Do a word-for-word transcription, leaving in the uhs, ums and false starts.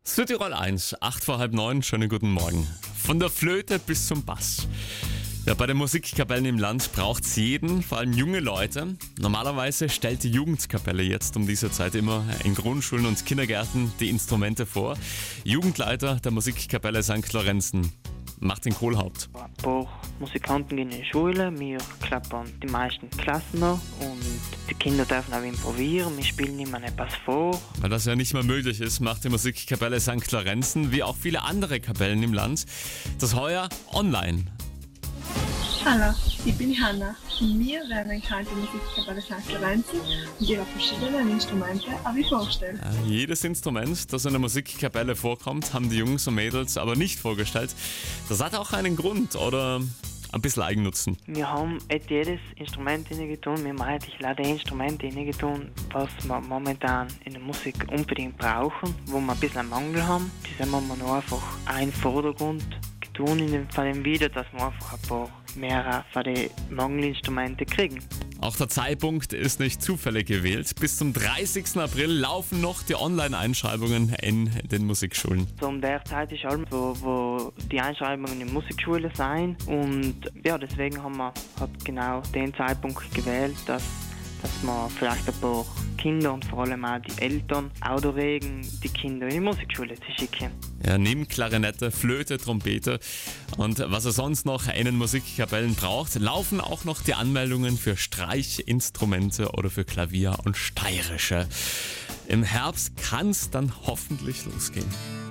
Südtirol eins, acht vor halb neun, schönen guten Morgen. Von der Flöte bis zum Bass. Ja, bei den Musikkapellen im Land braucht es jeden, vor allem junge Leute. Normalerweise stellt die Jugendkapelle jetzt um diese Zeit immer in Grundschulen und Kindergärten die Instrumente vor. Jugendleiter der Musikkapelle Sankt Lorenzen, Martin Kohlhaupt. Ein paar Musikanten gehen in die Schule, wir klappern die meisten Klassen noch und die Kinder dürfen auch improvisieren, wir spielen immer etwas vor. Weil das ja nicht mehr möglich ist, macht die Musikkapelle Sankt Lorenzen, wie auch viele andere Kapellen im Land, das heuer online. Hallo, ich bin Hanna und wir werden heute die Musikkapelle Sankt Lorenzen und ihre verschiedenen Instrumente euch vorstellen. Ja, jedes Instrument, das in der Musikkapelle vorkommt, haben die Jungs und Mädels aber nicht vorgestellt. Das hat auch einen Grund oder ein bisschen Eigennutzen. Wir haben nicht jedes Instrument hineingetan, wir haben eigentlich leider die Instrumente hineingetan, was wir momentan in der Musik unbedingt brauchen, wo wir ein bisschen einen Mangel haben. Das haben wir noch einfach einen Vordergrund tun in dem, von dem Video, dass wir einfach ein paar mehr von den Mangelinstrumente kriegen. Auch der Zeitpunkt ist nicht zufällig gewählt. Bis zum dreißigsten April laufen noch die Online-Einschreibungen in den Musikschulen. So um der Zeit ist allem, wo, wo die Einschreibungen in Musikschulen sein und ja, deswegen haben wir halt genau den Zeitpunkt gewählt, dass, dass wir vielleicht ein paar Kinder und vor allem auch die Eltern auch regen, die Kinder in die Musikschule zu schicken. Ja, neben Klarinette, Flöte, Trompete und was er sonst noch in den Musikkapellen braucht, laufen auch noch die Anmeldungen für Streichinstrumente oder für Klavier und Steirische. Im Herbst kann es dann hoffentlich losgehen.